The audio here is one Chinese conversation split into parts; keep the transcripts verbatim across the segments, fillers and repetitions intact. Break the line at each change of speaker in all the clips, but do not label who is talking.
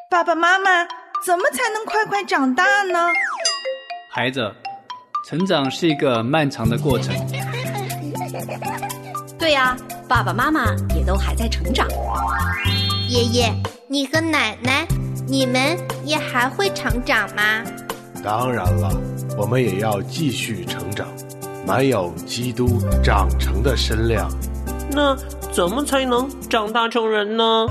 爸爸妈妈，怎么才能快快长大呢？
孩子，成长是一个漫长的过程。
对呀，爸爸妈妈也都还在成长。
爷爷，你和奶奶，你们也还会成长吗？
当然了，我们也要继续成长，满有基督长成的身量。
那怎么才能长大成人呢？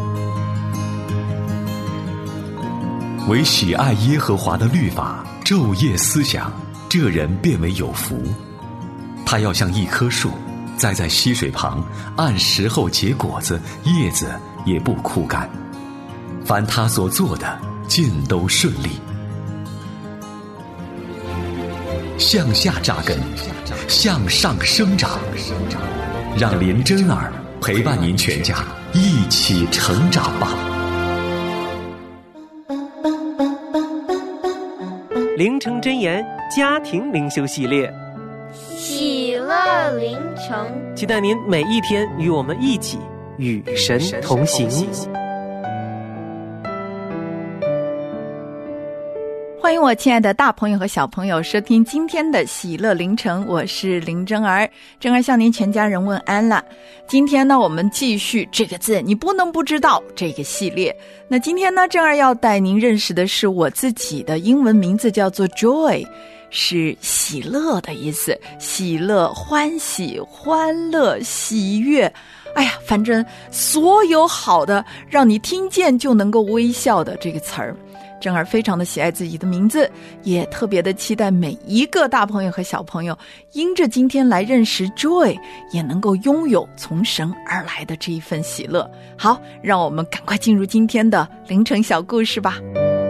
唯喜爱耶和华的律法，昼夜思想，这人便为有福。他要像一棵树，栽在溪水旁，按时候结果子，叶子也不枯干。凡他所做的，尽都顺利。向下扎根，向上生长，让林真儿陪伴您全家一起成长吧。
灵城真言家庭灵修系列，
喜乐灵城，
期待您每一天与我们一起与神同行。
欢迎我亲爱的大朋友和小朋友收听今天的喜乐灵城，我是林真儿。真儿向您全家人问安了。今天呢，我们继续这个字你不能不知道这个系列。那今天呢，真儿要带您认识的是我自己的英文名字，叫做 Joy， 是喜乐的意思，喜乐、欢喜、欢乐、喜悦。哎呀，反正所有好的让你听见就能够微笑的这个词儿。真儿非常的喜爱自己的名字，也特别的期待每一个大朋友和小朋友因着今天来认识 Joy， 也能够拥有从神而来的这一份喜乐。好，让我们赶快进入今天的凌晨小故事吧。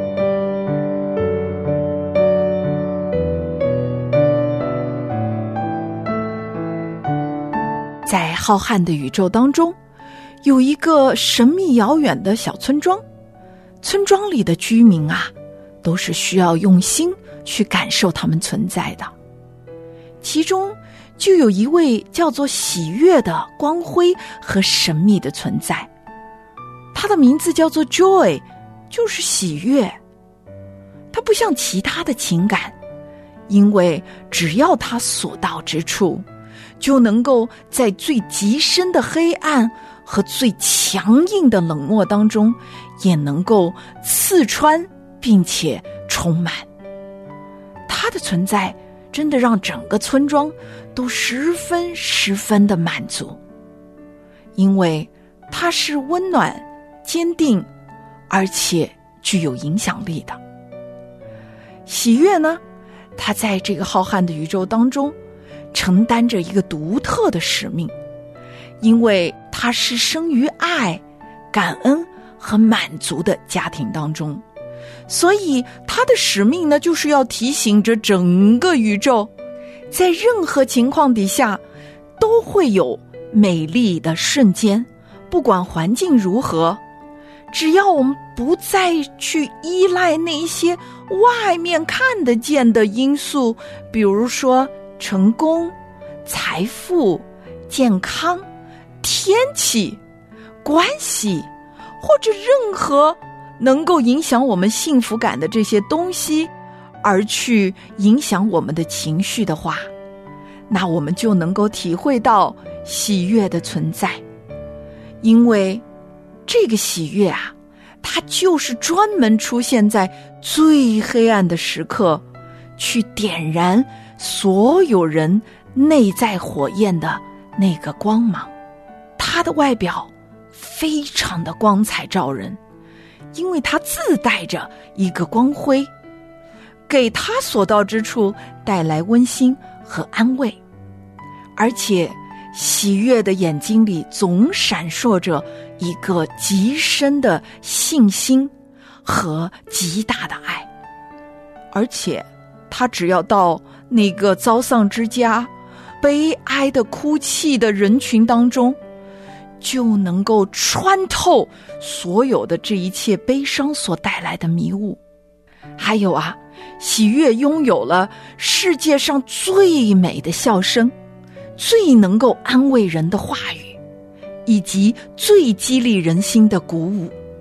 在浩瀚的宇宙当中，有一个神秘遥远的小村庄。村庄里的居民啊，都是需要用心去感受他们存在的。其中就有一位叫做喜悦的光辉和神秘的存在，他的名字叫做 Joy， 就是喜悦。他不像其他的情感，因为只要他所到之处，就能够在最极深的黑暗和最强硬的冷漠当中，也能够刺穿并且充满。他的存在真的让整个村庄都十分十分的满足，因为他是温暖、坚定，而且具有影响力的。喜悦呢，他在这个浩瀚的宇宙当中承担着一个独特的使命，因为他是生于爱、感恩和满足的家庭当中，所以他的使命呢，就是要提醒着整个宇宙，在任何情况底下都会有美丽的瞬间，不管环境如何，只要我们不再去依赖那些外面看得见的因素，比如说成功、财富、健康、天气、关系，或者任何能够影响我们幸福感的这些东西，而去影响我们的情绪的话，那我们就能够体会到喜悦的存在。因为这个喜悦啊，它就是专门出现在最黑暗的时刻，去点燃所有人内在火焰的那个光芒。它的外表非常的光彩照人，因为它自带着一个光辉，给它所到之处带来温馨和安慰。而且喜悦的眼睛里总闪烁着一个极深的信心和极大的爱。而且他只要到那个遭丧之家、悲哀的哭泣的人群当中，就能够穿透所有的这一切悲伤所带来的迷雾。还有啊，喜悦拥有了世界上最美的笑声，最能够安慰人的话语，以及最激励人心的鼓舞。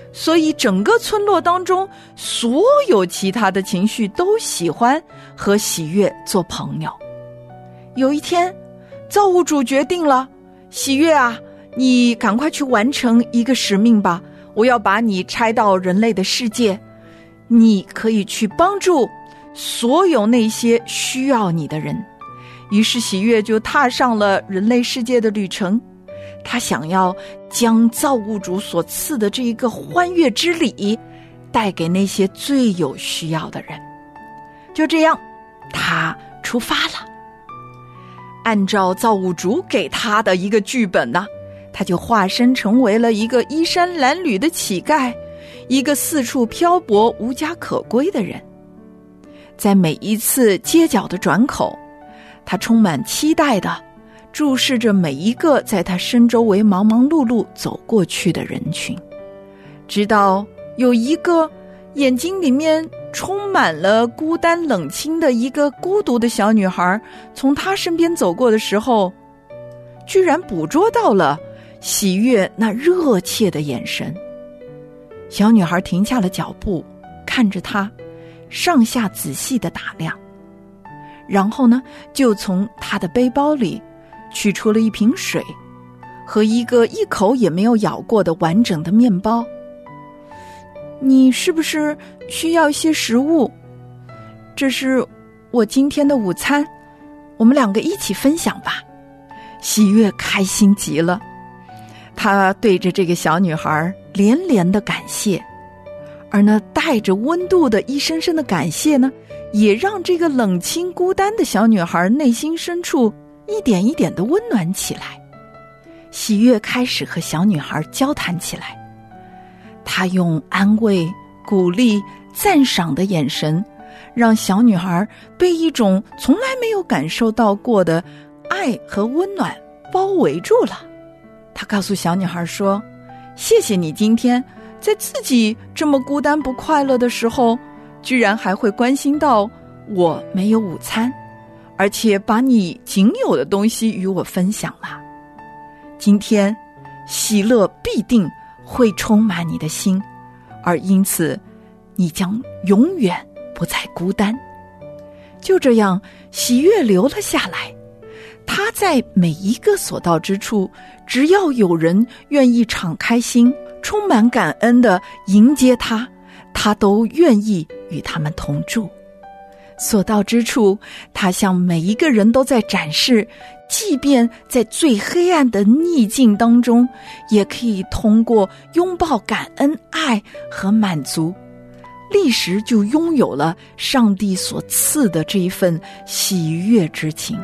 所以整个村落当中所有其他的情绪都喜欢和喜悦做朋友。有一天，造物主决定了，喜悦啊，你赶快去完成一个使命吧，我要把你拆到人类的世界，你可以去帮助所有那些需要你的人。于是喜悦就踏上了人类世界的旅程，他想要将造物主所赐的这一个欢悦之礼带给那些最有需要的人。就这样，他出发了。按照造物主给他的一个剧本呢，他就化身成为了一个衣衫褴褛的乞丐，一个四处漂泊无家可归的人。在每一次街角的转口，他充满期待地注视着每一个在他身周围忙忙碌碌走过去的人群，直到有一个眼睛里面充满了孤单冷清的一个孤独的小女孩从他身边走过的时候，居然捕捉到了喜悦那热切的眼神。小女孩停下了脚步，看着他，上下仔细地打量，然后呢，就从他的背包里取出了一瓶水和一个一口也没有咬过的完整的面包。你是不是需要一些食物？这是我今天的午餐，我们两个一起分享吧。喜悦开心极了，他对着这个小女孩连连的感谢，而那带着温度的一声声的感谢呢，也让这个冷清孤单的小女孩内心深处一点一点的温暖起来。喜悦开始和小女孩交谈起来，他用安慰、鼓励、赞赏的眼神，让小女孩被一种从来没有感受到过的爱和温暖包围住了。他告诉小女孩说，谢谢你今天在自己这么孤单不快乐的时候，居然还会关心到我没有午餐，而且把你仅有的东西与我分享了。今天喜乐必定会充满你的心，而因此你将永远不再孤单。就这样，喜悦留了下来。他在每一个所到之处，只要有人愿意敞开心，充满感恩地迎接他，他都愿意与他们同住。所到之处，他向每一个人都在展示，即便在最黑暗的逆境当中，也可以通过拥抱感恩、爱和满足，立时就拥有了上帝所赐的这一份喜悦之情。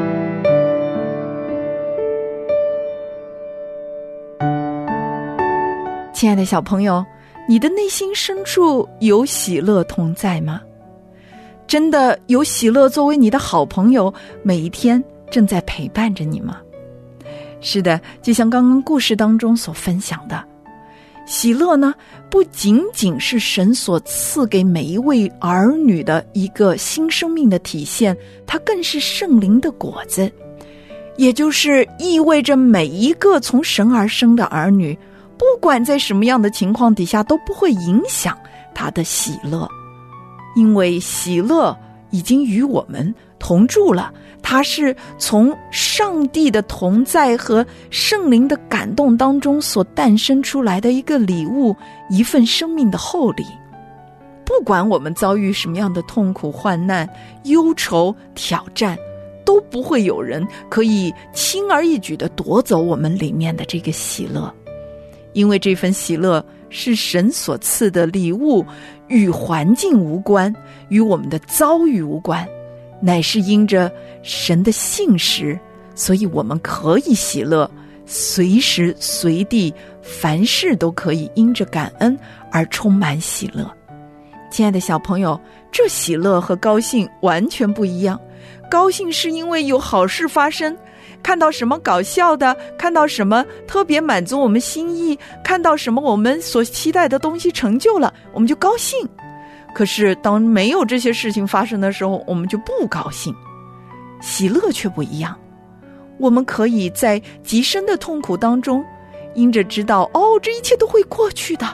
亲爱的小朋友，你的内心深处有喜乐同在吗？真的有喜乐作为你的好朋友，每一天正在陪伴着你吗？是的，就像刚刚故事当中所分享的，喜乐呢，不仅仅是神所赐给每一位儿女的一个新生命的体现，它更是圣灵的果子，也就是意味着每一个从神而生的儿女，不管在什么样的情况底下，都不会影响他的喜乐，因为喜乐已经与我们同住了，它是从上帝的同在和圣灵的感动当中所诞生出来的一个礼物，一份生命的厚礼。不管我们遭遇什么样的痛苦、患难、忧愁、挑战，都不会有人可以轻而易举地夺走我们里面的这个喜乐，因为这份喜乐是神所赐的礼物，与环境无关，与我们的遭遇无关，乃是因着神的信实，所以我们可以喜乐，随时随地凡事都可以因着感恩而充满喜乐。亲爱的小朋友，这喜乐和高兴完全不一样。高兴是因为有好事发生，看到什么搞笑的，看到什么特别满足我们心意，看到什么我们所期待的东西成就了，我们就高兴。可是当没有这些事情发生的时候，我们就不高兴。喜乐却不一样，我们可以在极深的痛苦当中，因着知道哦，这一切都会过去的，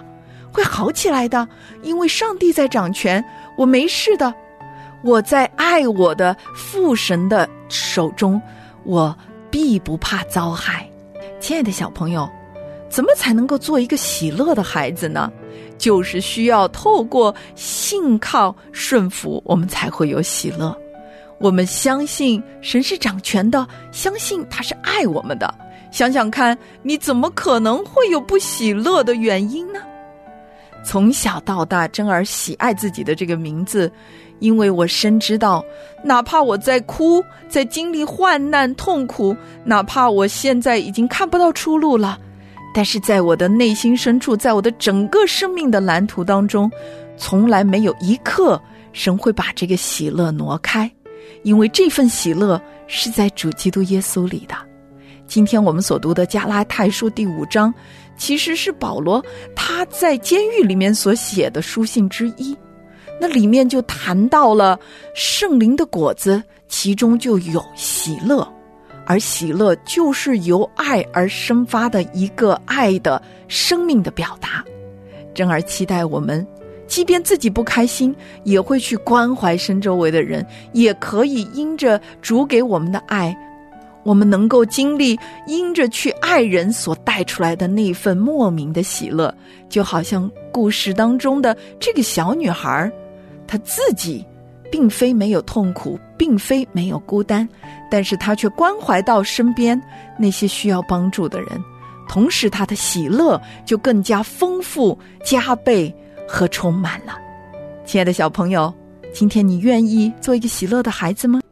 会好起来的，因为上帝在掌权，我没事的，我在爱我的父神的手中，我必不怕遭害。亲爱的小朋友，怎么才能够做一个喜乐的孩子呢？就是需要透过信靠顺服，我们才会有喜乐。我们相信神是掌权的，相信他是爱我们的。想想看，你怎么可能会有不喜乐的原因呢？从小到大，珍儿喜爱自己的这个名字，因为我深知道，哪怕我在哭，在经历患难痛苦，哪怕我现在已经看不到出路了，但是在我的内心深处，在我的整个生命的蓝图当中，从来没有一刻神会把这个喜乐挪开，因为这份喜乐是在主基督耶稣里的。今天我们所读的加拉太书第五章，其实是保罗他在监狱里面所写的书信之一，那里面就谈到了圣灵的果子，其中就有喜乐，而喜乐就是由爱而生发的一个爱的生命的表达。珍儿期待我们即便自己不开心，也会去关怀身周围的人，也可以因着主给我们的爱，我们能够经历因着去爱人所带出来的那份莫名的喜乐。就好像故事当中的这个小女孩，她自己并非没有痛苦，并非没有孤单，但是她却关怀到身边那些需要帮助的人，同时她的喜乐就更加丰富、加倍和充满了。亲爱的小朋友，今天你愿意做一个喜乐的孩子吗？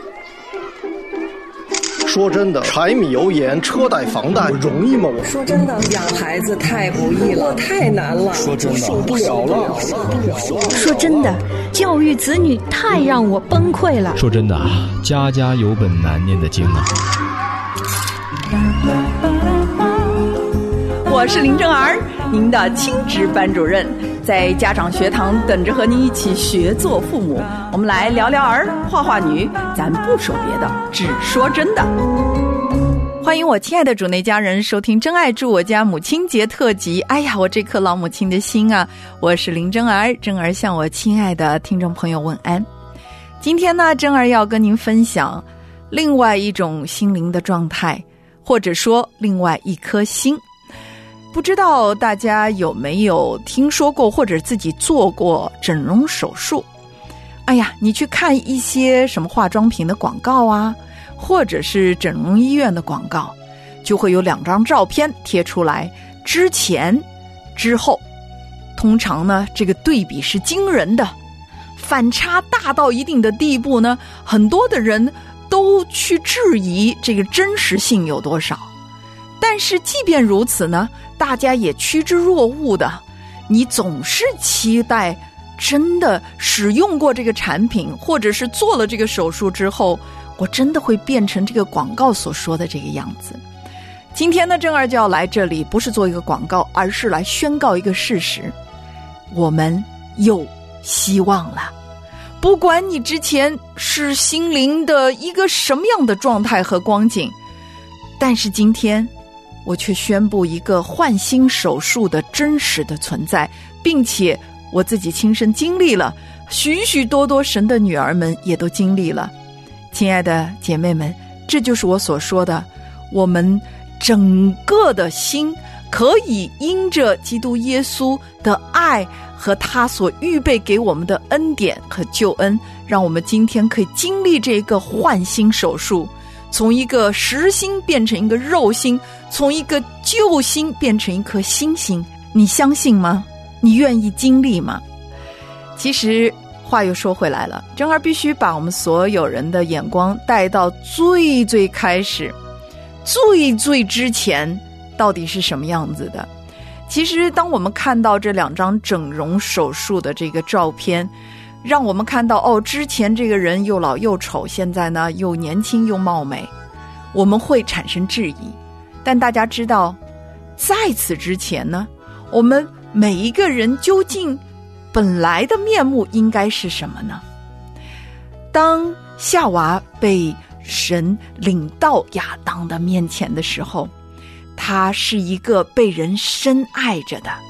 说真的，柴米油盐车贷房贷容易吗？我
说真的，养孩子太不易了，太难了。
说真的，受不了了。
说真的，教育子女太让我崩溃了。
说真的，家家有本难念的经啊。
我是林正儿，您的亲职班主任，在家长学堂等着和您一起学做父母。我们来聊聊儿，画画女，咱不说别的，只说真的。欢迎我亲爱的主内家人收听真爱住我家母亲节特辑。哎呀，我这颗老母亲的心啊！我是林真儿，真儿向我亲爱的听众朋友问安。今天呢，真儿要跟您分享另外一种心灵的状态，或者说另外一颗心。不知道大家有没有听说过或者自己做过整容手术？哎呀，你去看一些什么化妆品的广告啊，或者是整容医院的广告，就会有两张照片贴出来，之前之后，通常呢这个对比是惊人的，反差大到一定的地步呢，很多的人都去质疑这个真实性有多少。但是即便如此呢，大家也趋之若鹜的，你总是期待真的使用过这个产品，或者是做了这个手术之后，我真的会变成这个广告所说的这个样子。今天呢，正儿就要来这里，不是做一个广告，而是来宣告一个事实：我们有希望了。不管你之前是心灵的一个什么样的状态和光景，但是今天我却宣布一个换心手术的真实的存在，并且我自己亲身经历了，许许多多神的女儿们也都经历了。亲爱的姐妹们，这就是我所说的，我们整个的心可以因着基督耶稣的爱和他所预备给我们的恩典和救恩，让我们今天可以经历这个换心手术，从一个实心变成一个肉心，从一个旧心变成一颗新心。你相信吗？你愿意经历吗？其实话又说回来了，真儿必须把我们所有人的眼光带到最最开始，最最之前到底是什么样子的。其实当我们看到这两张整容手术的这个照片，让我们看到哦，之前这个人又老又丑，现在呢又年轻又貌美，我们会产生质疑。但大家知道，在此之前呢，我们每一个人究竟本来的面目应该是什么呢？当夏娃被神领到亚当的面前的时候，他是一个被人深爱着的，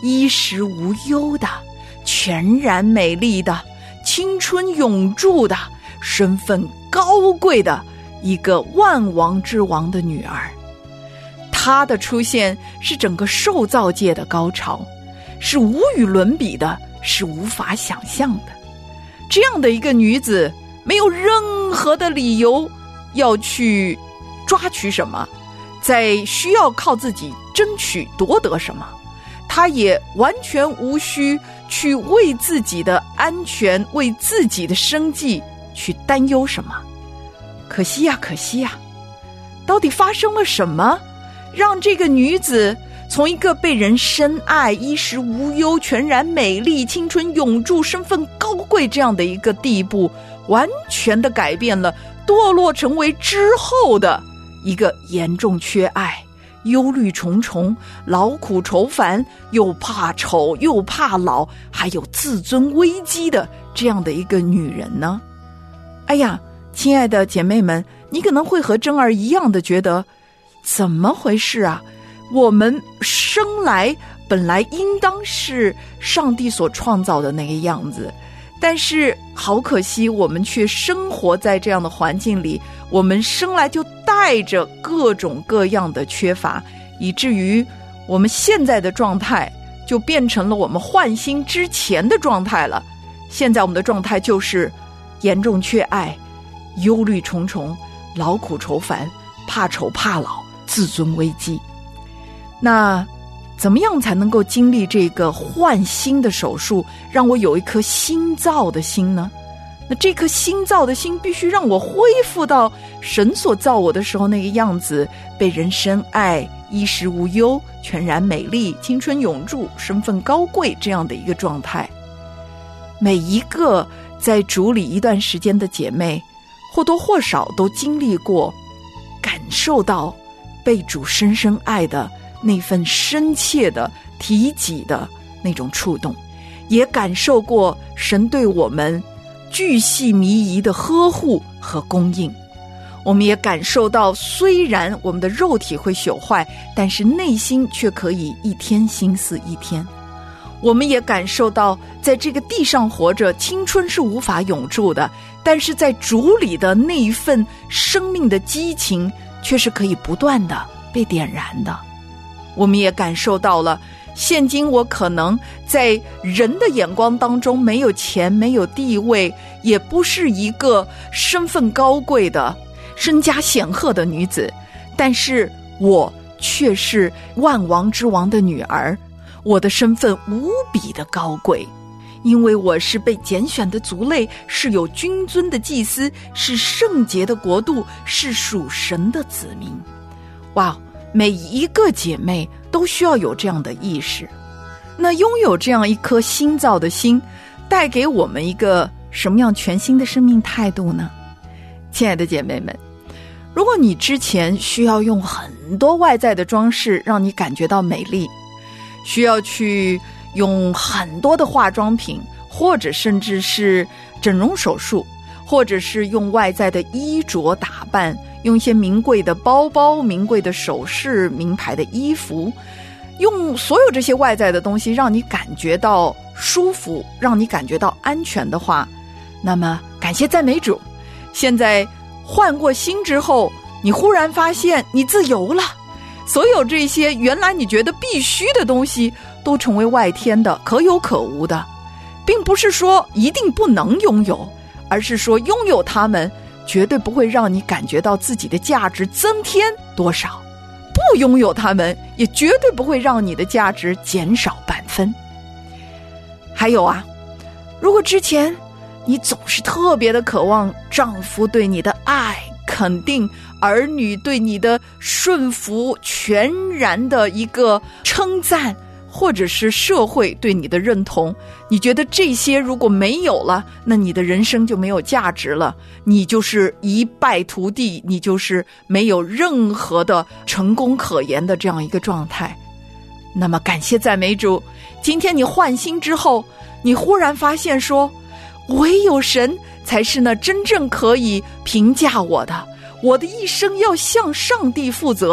衣食无忧的，全然美丽的，青春永驻的，身份高贵的一个万王之王的女儿。她的出现是整个受造界的高潮，是无与伦比的，是无法想象的。这样的一个女子，没有任何的理由要去抓取什么，在需要靠自己争取夺得什么，她也完全无需去为自己的安全，为自己的生计去担忧什么。可惜呀，可惜呀，到底发生了什么，让这个女子从一个被人深爱、衣食无忧、全然美丽、青春永驻、身份高贵这样的一个地步，完全的改变了，堕落成为之后的一个严重缺爱、忧虑重重、劳苦愁烦，又怕丑又怕老，还有自尊危机的这样的一个女人呢？哎呀，亲爱的姐妹们，你可能会和珍儿一样的觉得，怎么回事啊？我们生来本来应当是上帝所创造的那个样子，但是好可惜，我们却生活在这样的环境里，我们生来就带着各种各样的缺乏，以至于我们现在的状态就变成了我们换心之前的状态了。现在我们的状态就是严重缺爱，忧虑重重，劳苦愁烦，怕丑怕老，自尊危机。那怎么样才能够经历这个换心的手术，让我有一颗新造的心呢？那这颗新造的心必须让我恢复到神所造我的时候那个样子，被人深爱，衣食无忧，全然美丽，青春永驻，身份高贵这样的一个状态。每一个在主里一段时间的姐妹，或多或少都经历过，感受到被主深深爱的那份深切的提己的那种触动，也感受过神对我们巨细靡遗的呵护和供应。我们也感受到，虽然我们的肉体会朽坏，但是内心却可以一天心思一天。我们也感受到，在这个地上活着，青春是无法永驻的，但是在主里的那一份生命的激情却是可以不断的被点燃的。我们也感受到了，现今我可能在人的眼光当中没有钱，没有地位，也不是一个身份高贵的身家显赫的女子，但是我却是万王之王的女儿，我的身份无比的高贵，因为我是被拣选的族类，是有君尊的祭司，是圣洁的国度，是属神的子民。哇，每一个姐妹都需要有这样的意识。那拥有这样一颗新造的心，带给我们一个什么样全新的生命态度呢？亲爱的姐妹们，如果你之前需要用很多外在的装饰让你感觉到美丽，需要去用很多的化妆品，或者甚至是整容手术，或者是用外在的衣着打扮，用一些名贵的包包、名贵的首饰、名牌的衣服，用所有这些外在的东西让你感觉到舒服，让你感觉到安全的话，那么感谢赞美主，现在换过心之后，你忽然发现你自由了，所有这些原来你觉得必须的东西都成为外天的，可有可无的，并不是说一定不能拥有，而是说拥有它们绝对不会让你感觉到自己的价值增添多少，不拥有它们也绝对不会让你的价值减少半分。还有啊，如果之前你总是特别的渴望丈夫对你的爱肯定，儿女对你的顺服，全然的一个称赞，或者是社会对你的认同，你觉得这些如果没有了，那你的人生就没有价值了，你就是一败涂地，你就是没有任何的成功可言的这样一个状态。那么感谢赞美主，今天你换心之后，你忽然发现说，唯有神才是那真正可以评价我的，我的一生要向上帝负责，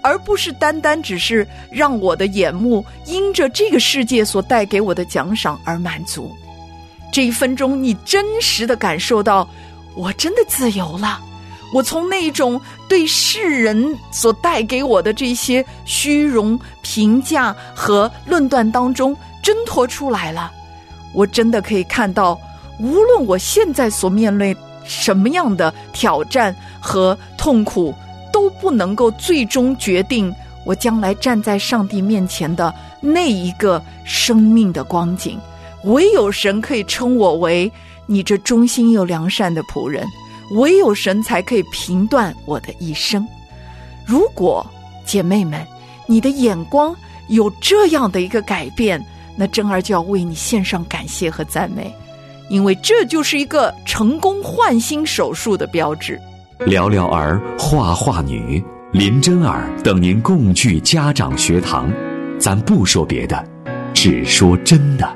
而不是单单只是让我的眼目因着这个世界所带给我的奖赏而满足。这一分钟，你真实的感受到，我真的自由了。我从那种对世人所带给我的这些虚荣、评价和论断当中挣脱出来了。我真的可以看到，无论我现在所面对什么样的挑战和痛苦，都不能够最终决定我将来站在上帝面前的那一个生命的光景。唯有神可以称我为你这忠心又良善的仆人，唯有神才可以评断我的一生。如果姐妹们，你的眼光有这样的一个改变，那珍儿就要为你献上感谢和赞美，因为这就是一个成功换心手术的标志。
聊聊儿画画女林珍儿等您共聚家长学堂，咱不说别的，只说真的。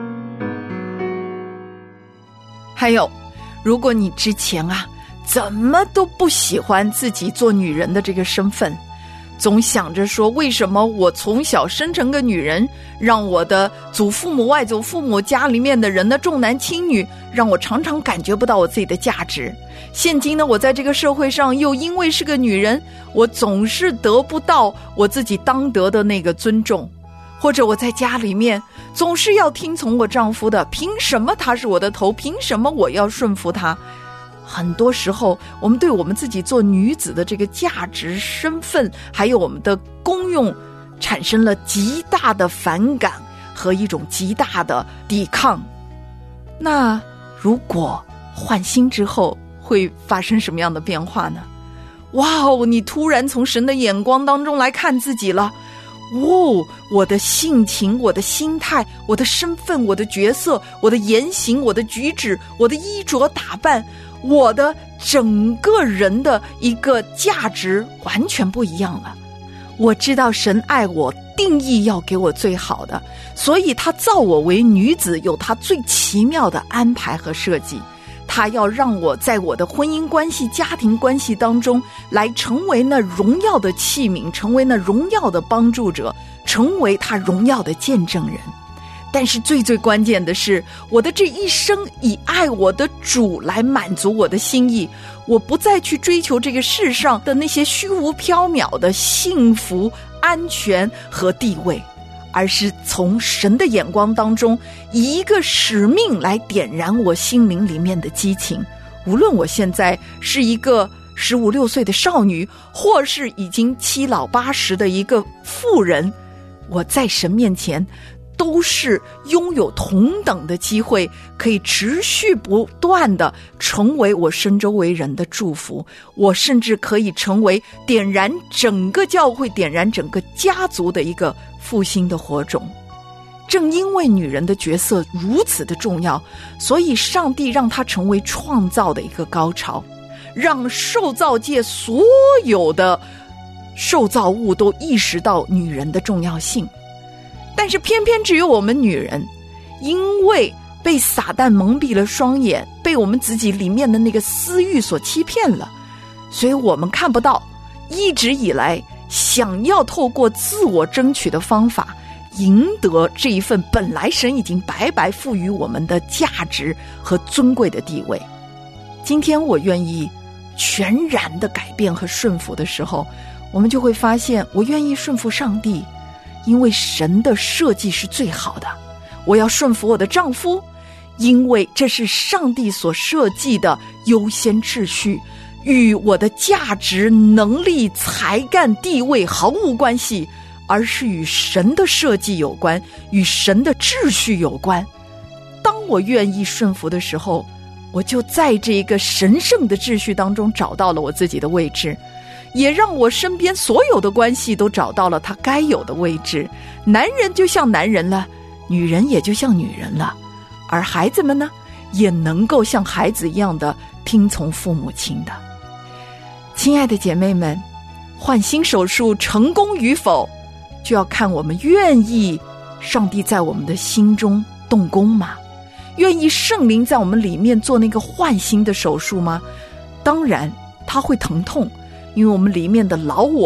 还有，如果你之前啊怎么都不喜欢自己做女人的这个身份，总想着说为什么我从小生成个女人，让我的祖父母外祖父母家里面的人的重男轻女，让我常常感觉不到我自己的价值。现今呢，我在这个社会上又因为是个女人，我总是得不到我自己当得的那个尊重，或者我在家里面总是要听从我丈夫的，凭什么他是我的头，凭什么我要顺服他。很多时候我们对我们自己做女子的这个价值身份还有我们的功用产生了极大的反感和一种极大的抵抗。那如果换心之后会发生什么样的变化呢？哇哦，你突然从神的眼光当中来看自己了。哦，我的性情，我的心态，我的身份，我的角色，我的言行，我的举止，我的衣着打扮，我的整个人的一个价值完全不一样了。我知道神爱我，定义要给我最好的，所以他造我为女子，有他最奇妙的安排和设计。他要让我在我的婚姻关系、家庭关系当中来成为那荣耀的器皿，成为那荣耀的帮助者，成为他荣耀的见证人。但是最最关键的是，我的这一生以爱我的主来满足我的心意，我不再去追求这个世上的那些虚无缥缈的幸福、安全和地位，而是从神的眼光当中以一个使命来点燃我心灵里面的激情。无论我现在是一个十五六岁的少女，或是已经七老八十的一个妇人，我在神面前都是拥有同等的机会，可以持续不断的成为我身周围人的祝福。我甚至可以成为点燃整个教会、点燃整个家族的一个复兴的火种。正因为女人的角色如此的重要，所以上帝让她成为创造的一个高潮，让受造界所有的受造物都意识到女人的重要性。但是偏偏只有我们女人，因为被撒旦蒙蔽了双眼，被我们自己里面的那个私欲所欺骗了，所以我们看不到一直以来想要透过自我争取的方法赢得这一份本来神已经白白赋予我们的价值和尊贵的地位。今天我愿意全然的改变和顺服的时候，我们就会发现，我愿意顺服上帝，因为神的设计是最好的。我要顺服我的丈夫，因为这是上帝所设计的优先秩序，与我的价值、能力、才干、地位毫无关系，而是与神的设计有关，与神的秩序有关。当我愿意顺服的时候，我就在这个神圣的秩序当中找到了我自己的位置，也让我身边所有的关系都找到了他该有的位置。男人就像男人了，女人也就像女人了，而孩子们呢，也能够像孩子一样的听从父母亲的。亲爱的姐妹们，换心手术成功与否，就要看我们愿意上帝在我们的心中动工吗？愿意圣灵在我们里面做那个换心的手术吗？当然它会疼痛，因为我们里面的老我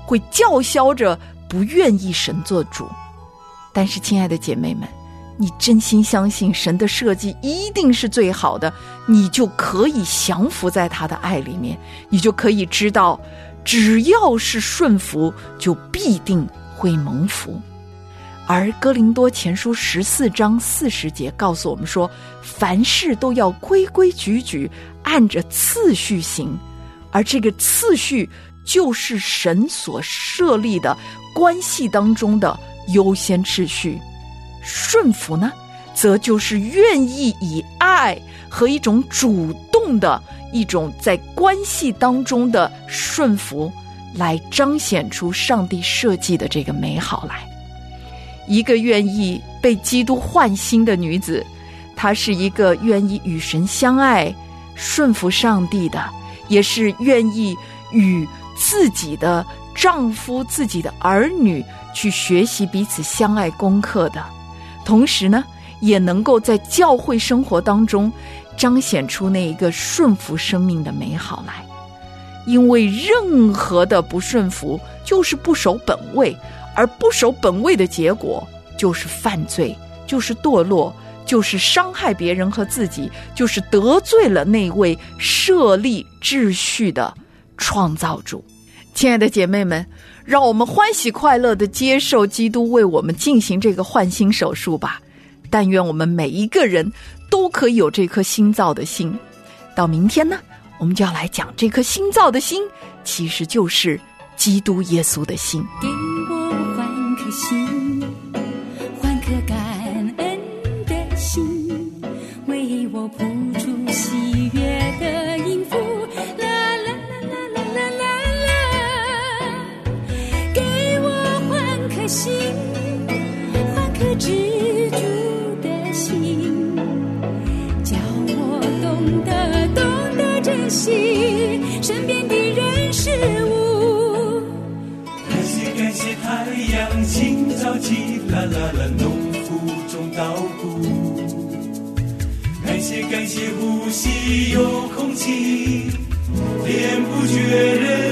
会叫嚣着不愿意神做主。但是亲爱的姐妹们，你真心相信神的设计一定是最好的，你就可以降服在他的爱里面，你就可以知道只要是顺服就必定会蒙福。而哥林多前书十四章四十节告诉我们说，凡事都要规规矩矩按着次序行，而这个次序就是神所设立的关系当中的优先次序。顺服呢，则就是愿意以爱和一种主动的一种在关系当中的顺服来彰显出上帝设计的这个美好来。一个愿意被基督换心的女子，她是一个愿意与神相爱顺服上帝的，也是愿意与自己的丈夫自己的儿女去学习彼此相爱功课的，同时呢也能够在教会生活当中彰显出那一个顺服生命的美好来。因为任何的不顺服就是不守本位，而不守本位的结果就是犯罪，就是堕落，就是伤害别人和自己，就是得罪了那位设立秩序的创造主。亲爱的姐妹们，让我们欢喜快乐地接受基督为我们进行这个换心手术吧。但愿我们每一个人都可以有这颗新造的心。到明天呢，我们就要来讲这颗新造的心，其实就是基督耶稣的心。
给我换颗心，换颗感恩的心，为我谱出喜悦的音符，啦啦啦啦啦啦啦。给我换颗心，换颗知足的心，叫我懂得懂得珍惜身边的人事物。
感谢感谢太阳清早起，啦啦啦，农夫种稻谷。感谢感谢呼吸有空气，连不觉人